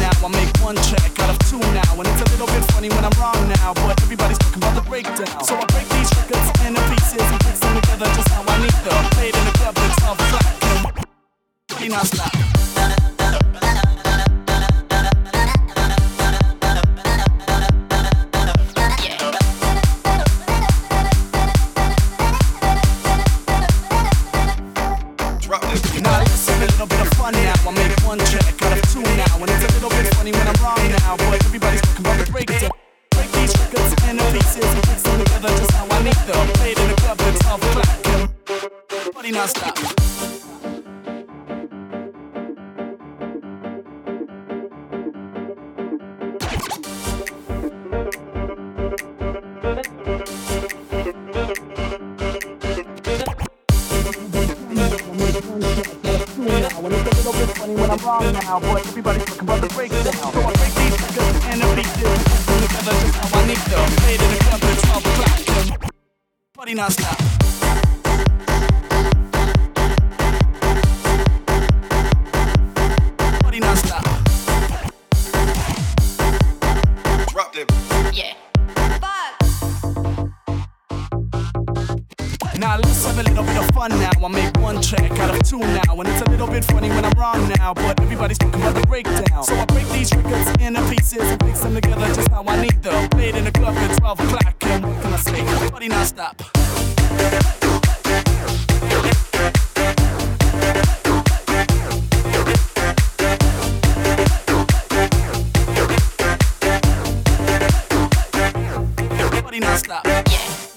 now. I make one track out of two now, and it's a little bit funny when I'm wrong now, but everybody's talking about the breakdown. So I break these records into pieces and fix them together just how I need them. Played in the club that's all black and pretty non-stop. Now listen, a little bit of fun now. I make one track out of two now, and it's a little bit funny when I'm wrong now, but everybody's talking about the breakdown. Break these records into pieces and fix them together just how I need them. Played in the club that's all black and party non-stop. Funny when I'm wrong now, boy, everybody's talking about the breakdown. So I break these records and the pieces, put them together just how I need them. Played in the club that's all black, party non-stop. Party non-stop. Drop them. Yeah. Now let's have a little bit of fun now. I make one track out of two now, and it's a little bit funny when I'm wrong now, but everybody's talking about the breakdown. So I break these records into pieces and fix them together just how I need them. Played in the club at 12 o'clock, and what can I say? Party non-stop. Party non-stop. Yeah.